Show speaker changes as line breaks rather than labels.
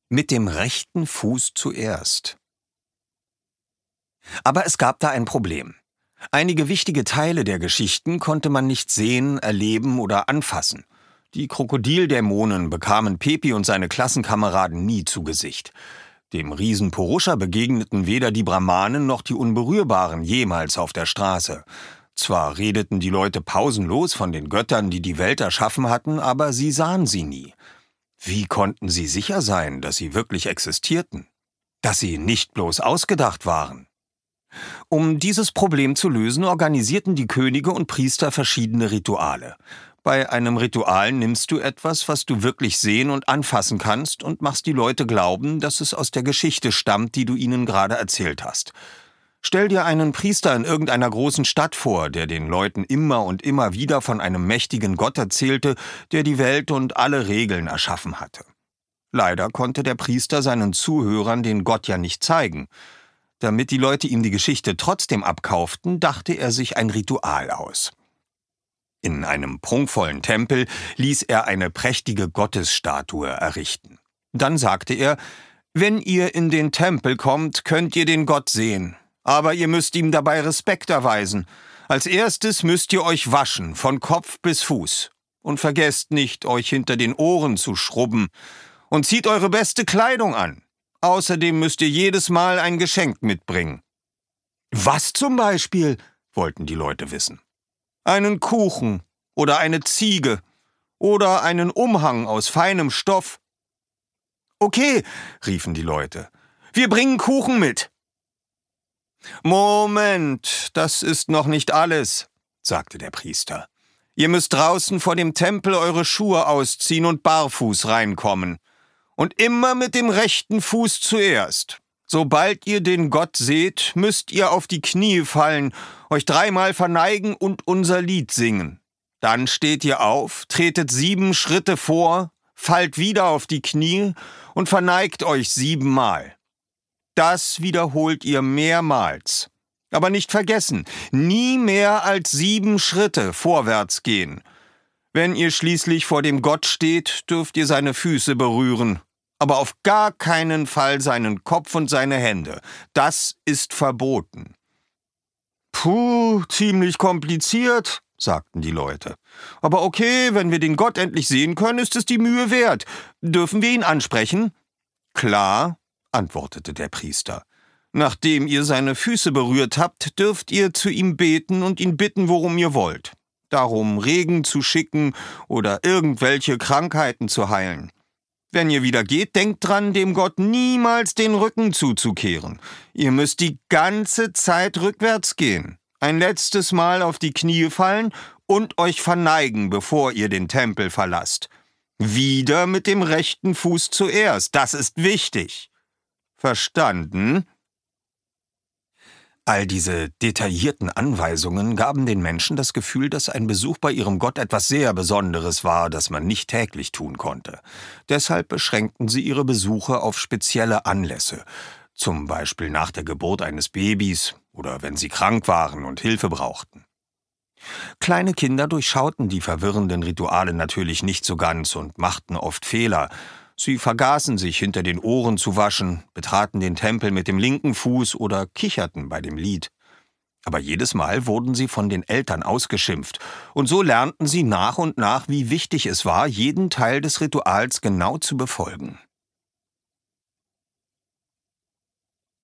Mit dem rechten Fuß zuerst. Aber es gab da ein Problem. Einige wichtige Teile der Geschichten konnte man nicht sehen, erleben oder anfassen. Die Krokodildämonen bekamen Pepi und seine Klassenkameraden nie zu Gesicht. Dem Riesen Purusha begegneten weder die Brahmanen noch die Unberührbaren jemals auf der Straße. Zwar redeten die Leute pausenlos von den Göttern, die die Welt erschaffen hatten, aber sie sahen sie nie. Wie konnten sie sicher sein, dass sie wirklich existierten? Dass sie nicht bloß ausgedacht waren? Um dieses Problem zu lösen, organisierten die Könige und Priester verschiedene Rituale. Bei einem Ritual nimmst du etwas, was du wirklich sehen und anfassen kannst, und machst die Leute glauben, dass es aus der Geschichte stammt, die du ihnen gerade erzählt hast. Stell dir einen Priester in irgendeiner großen Stadt vor, der den Leuten immer und immer wieder von einem mächtigen Gott erzählte, der die Welt und alle Regeln erschaffen hatte. Leider konnte der Priester seinen Zuhörern den Gott ja nicht zeigen. Damit die Leute ihm die Geschichte trotzdem abkauften, dachte er sich ein Ritual aus. In einem prunkvollen Tempel ließ er eine prächtige Gottesstatue errichten. Dann sagte er: »Wenn ihr in den Tempel kommt, könnt ihr den Gott sehen. Aber ihr müsst ihm dabei Respekt erweisen. Als erstes müsst ihr euch waschen, von Kopf bis Fuß. Und vergesst nicht, euch hinter den Ohren zu schrubben. Und zieht eure beste Kleidung an. Außerdem müsst ihr jedes Mal ein Geschenk mitbringen.« »Was zum Beispiel?« wollten die Leute wissen. »Einen Kuchen oder eine Ziege oder einen Umhang aus feinem Stoff.« »Okay«, riefen die Leute, »wir bringen Kuchen mit.« »Moment, das ist noch nicht alles«, sagte der Priester. »Ihr müsst draußen vor dem Tempel eure Schuhe ausziehen und barfuß reinkommen. Und immer mit dem rechten Fuß zuerst. Sobald ihr den Gott seht, müsst ihr auf die Knie fallen, euch 3-mal verneigen und unser Lied singen. Dann steht ihr auf, tretet 7 Schritte vor, fallt wieder auf die Knie und verneigt euch 7-mal. Das wiederholt ihr mehrmals. Aber nicht vergessen, nie mehr als 7 Schritte vorwärts gehen. Wenn ihr schließlich vor dem Gott steht, dürft ihr seine Füße berühren. Aber auf gar keinen Fall seinen Kopf und seine Hände. Das ist verboten.« »Puh, ziemlich kompliziert«, sagten die Leute. »Aber okay, wenn wir den Gott endlich sehen können, ist es die Mühe wert. Dürfen wir ihn ansprechen?« »Klar«, antwortete der Priester. »Nachdem ihr seine Füße berührt habt, dürft ihr zu ihm beten und ihn bitten, worum ihr wollt. Darum, Regen zu schicken oder irgendwelche Krankheiten zu heilen. Wenn ihr wieder geht, denkt dran, dem Gott niemals den Rücken zuzukehren. Ihr müsst die ganze Zeit rückwärts gehen, ein letztes Mal auf die Knie fallen und euch verneigen, bevor ihr den Tempel verlasst. Wieder mit dem rechten Fuß zuerst, das ist wichtig. Verstanden?« All diese detaillierten Anweisungen gaben den Menschen das Gefühl, dass ein Besuch bei ihrem Gott etwas sehr Besonderes war, das man nicht täglich tun konnte. Deshalb beschränkten sie ihre Besuche auf spezielle Anlässe, zum Beispiel nach der Geburt eines Babys oder wenn sie krank waren und Hilfe brauchten. Kleine Kinder durchschauten die verwirrenden Rituale natürlich nicht so ganz und machten oft Fehler. Sie vergaßen sich hinter den Ohren zu waschen, betraten den Tempel mit dem linken Fuß oder kicherten bei dem Lied. Aber jedes Mal wurden sie von den Eltern ausgeschimpft, und so lernten sie nach und nach, wie wichtig es war, jeden Teil des Rituals genau zu befolgen.